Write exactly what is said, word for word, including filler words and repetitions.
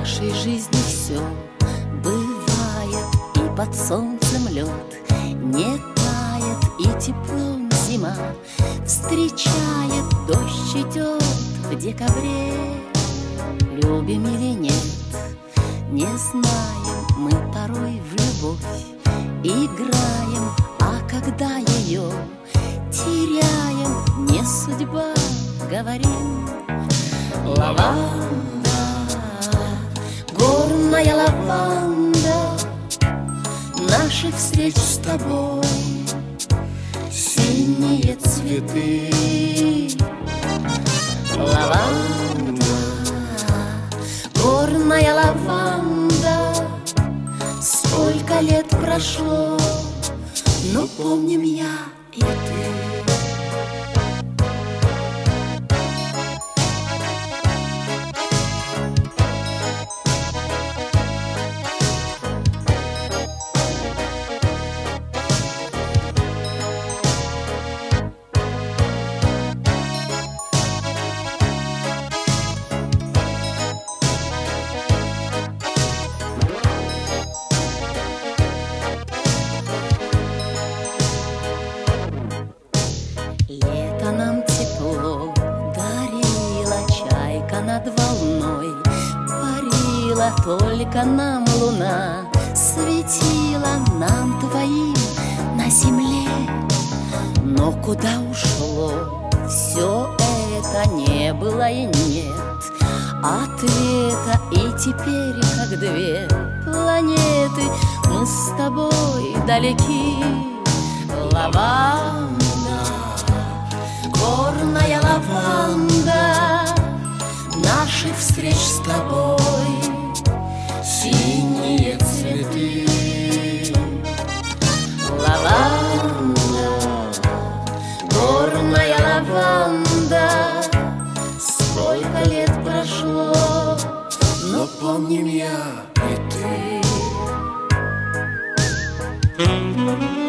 нашей жизни все бывает, и под солнцем лед не тает, и теплом зима встречает, дождь идет в декабре. Любим или нет, не знаем, мы порой в любовь играем, а когда ее теряем, не судьба, говорим. Лаванда, горная лаванда, наших встреч с тобой синие цветы. Лаванда, горная лаванда, сколько лет прошло, но помним я и ты. Лето нам тепло дарила, чайка над волной парила, только нам луна светила, нам двоим на земле. Но куда ушло все это, не было и нет ответа, и теперь, как две планеты, мы с тобой далеки. Лаванда, горная лаванда, наших встреч с тобой синие цветы. Лаванда, горная лаванда, сколько лет прошло, но помним я и ты.